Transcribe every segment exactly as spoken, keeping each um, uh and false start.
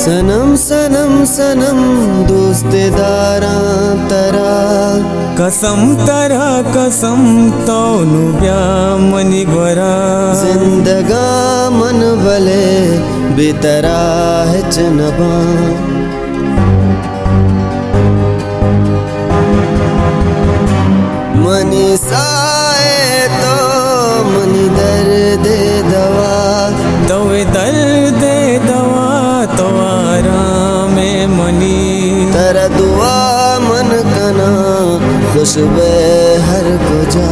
सनम सनम सनम दोस्तेदारा तरा कसम तरा कसम तौनु ब्या मनी गोरा जिंदगा मन भले बेतरा है चनबा मनी साए तो मनी दर्द दवा तवे दर्द दवा तो आराम मनी तेरा दुआ मन कना खुशबे हर को जा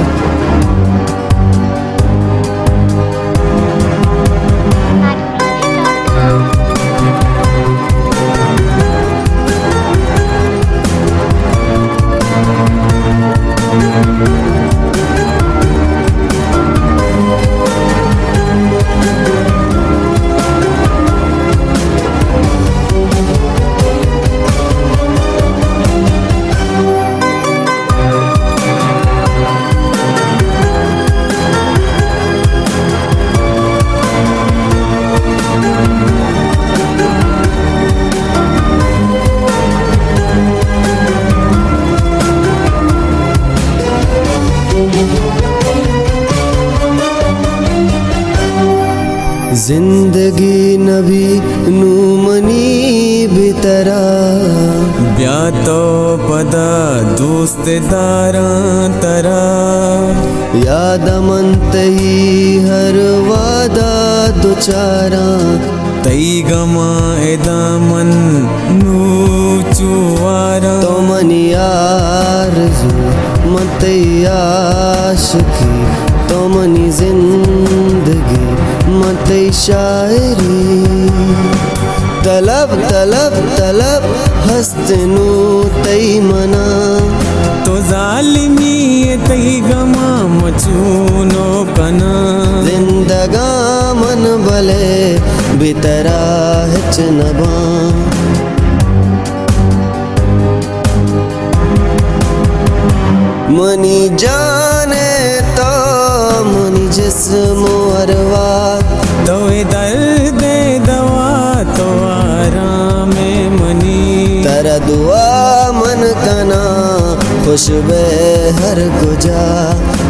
जिंदगी नबी नूमनी बितरा ब्या तो पदा दोस्तेदारा तरा याद मंत ही हर वादा दुचारा तई गमा एदा मन नू चुवारा तो मनी आरज़ू मत आशिकी तो मनी जिंदगी मत शायरी तलब तलब तलब हस्तनू तई मना तो जालिमी तई गमा मचूनो कना जिंदगा मन भले बेतरा है चनबा मनी जाने तो मनी जिस्म अरवा तो दर्द दवा तो आराम मनी तेरा दुआ मन कना खुशबे हर गुजा